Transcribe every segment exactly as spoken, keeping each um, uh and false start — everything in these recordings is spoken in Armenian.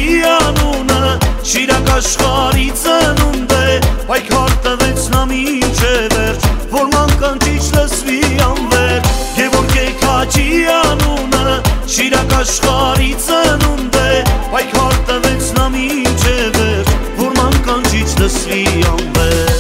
քաչի անունը Շիրակ աշխարհի ծնունդ է Պայքար տվեց նա մինչև վերջ Որ մանկանչիչ լսվի անվերջ Գևորգ քաչի անունը Շիրակ աշխարհի ծնունդ է Պայքար տվեց նա մինչև վերջ Որ մանկանչիչ լսվի անվերջ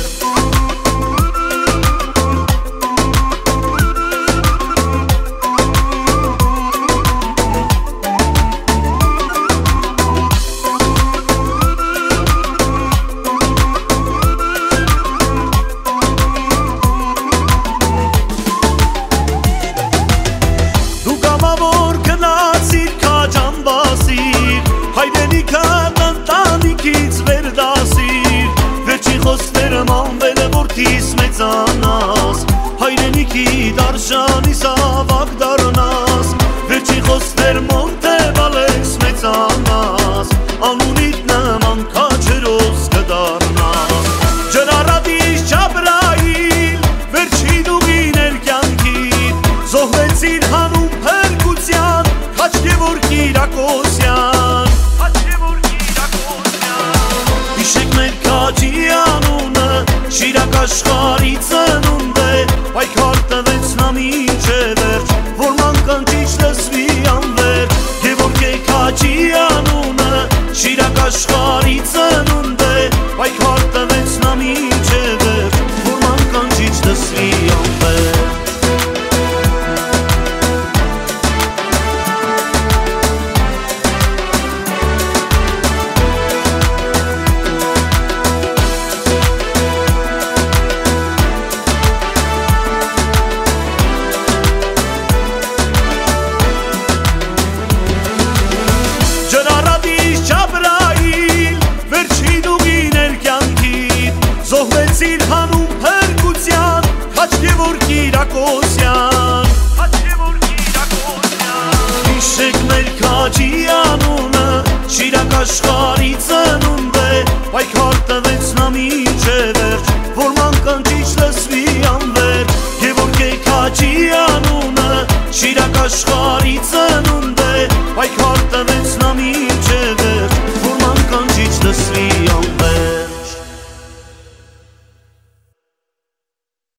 Հայրենիքի դարժանի զավակ դառնաս Վերջի խոսներ մոնտե բալես մեծանաս Անունիդ նման քաչերոս կդառնաս Ջրարադիս Ջաբրայիլ վերջին ուղիներ կյանքիդ Զոհվեցին հանուն փրկության Քաչ Գևորգ Կիրակոսյան Հիշեք մեր քաչի անունը Շիրակ աշխարհի ծնունդ է Պայքար տվեց նա մինչև վերջ Որ մանկանչիչ լսվի անվերջ Գևորգ քաչի անունը Շիրակ աշխարհի ծնունդ է Պայքար տվեց նա մինչև վերջ Որ մանկանչիչ լսվի անվերջ Զոհվեցին հանուն փրկության Քաչ Գևորգ Կիրակոսյան Հիշեք մեր քաչի անունը Շիրակ աշխարհի